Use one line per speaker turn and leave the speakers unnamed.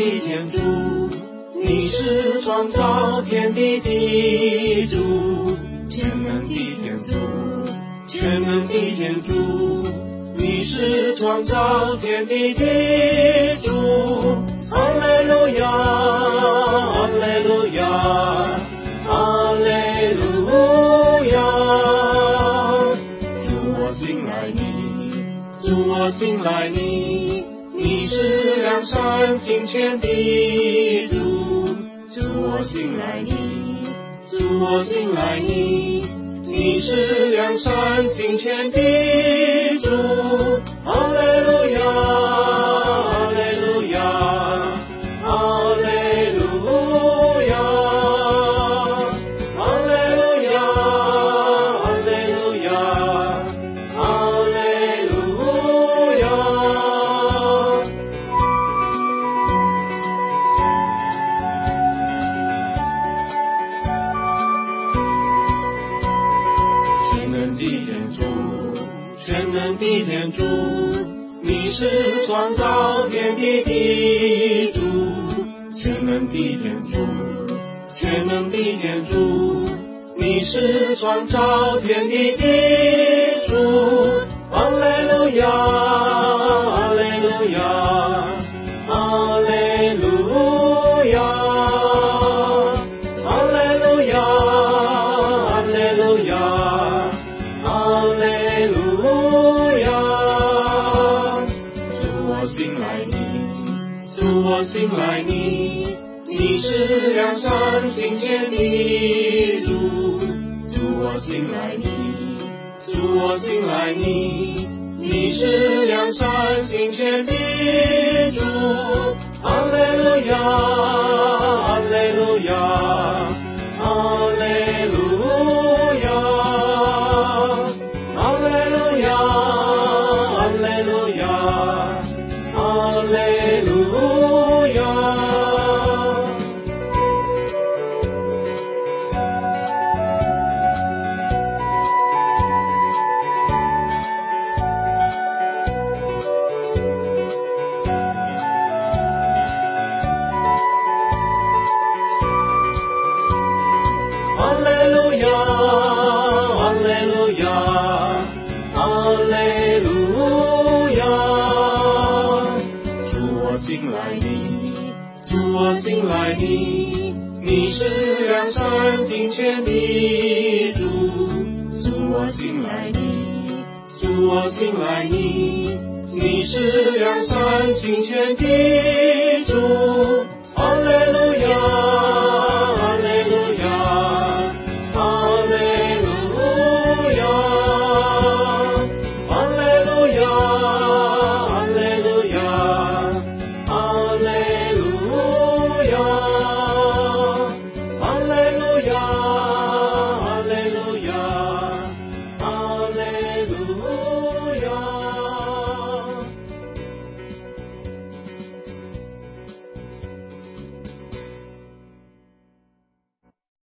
的天主，你是创造天地的主，全能的天主，全能的天主，你是创造天地的主。哈利路亚，哈利路亚，哈利路亚。主我信赖你，主我信赖你，你是良善心前的主。主我信赖你，主我信赖你，你是良善心前的主。哈利路亚，哈利路亚，哈利路亚，哈利路亚，哈利路亚，哈利路亚。全能的天主，全能的天主，你是创造天地的主。全能的天主，全能的天主，你是创造天地的主。哈利路亚，哈利路亚，哈利路亚，哈利路亚，哈利路亚，哈利路亚。主我信赖你，主我信赖你，你是良善心前的主。主我信赖你，主我信赖你，你是良善心前的主。哈利路亚，哈利路亚，哈利路亚，哈利路亚，哈利路亚，哈利路亚。哈利路亚，哈利路亚，哈利路亚。主我信赖你，主我信赖你，你是良善心前的主。主我信赖你，主我信赖你，你是良善心前的主。哈利路亚。